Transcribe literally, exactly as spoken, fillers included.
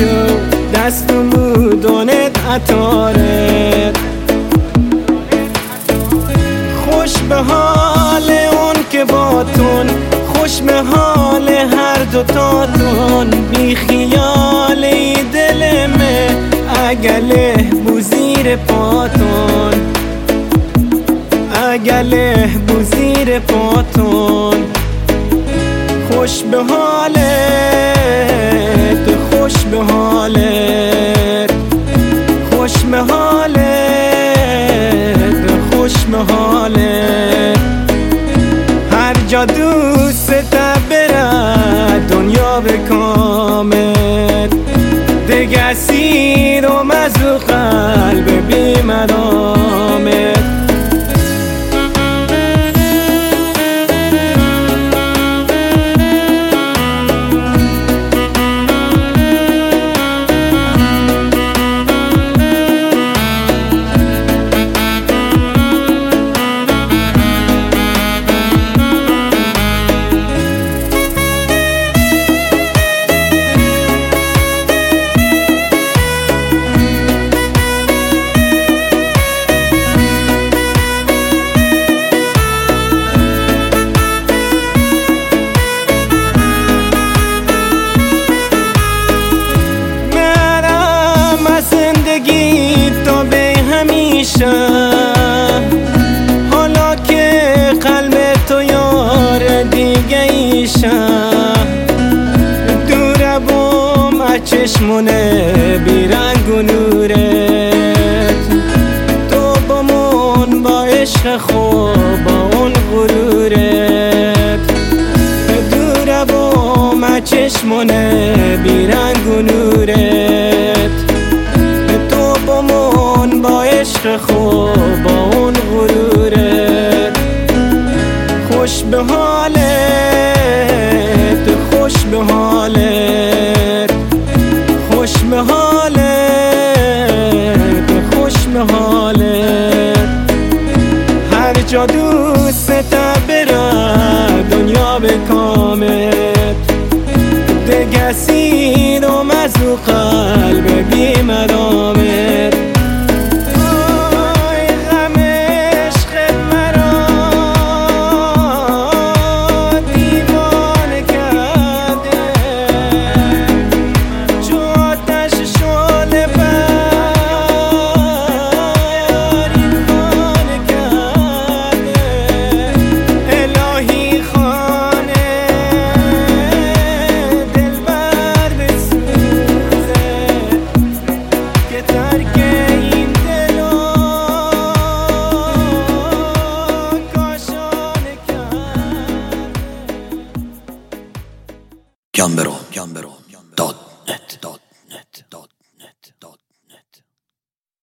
شو دست و مودونت عطارت. خوش به حال اون که باتون، خوش به حال هر دوتاتون. بی خیالی دلمه اگله بوزیر پاتون، اگله بوزیر پاتون. خوش به حالت، خوش به حالت، خوش به حالت، خوش به حالت. هر جا دوست بره دنیا به کامت، دیگه سیر و مزو قلب بی مرامت. تو به همیشه حالا که قلب تو یار دیگه ایشه. دوره بوم از چشمونه بیرنگ و نورت، تو بمون با عشق خوب با اون غرورت. دوره بوم از چشمونه بیرنگ و نورت، با عشق خوب با اون غرورت. خوش به حالت، خوش به حالت، خوش به حالت، خوش به حالت. هر جا دوست بره دنیا به کامت، دیگه سیر و مزو قلب بی مرامت. Gambero, Gambero.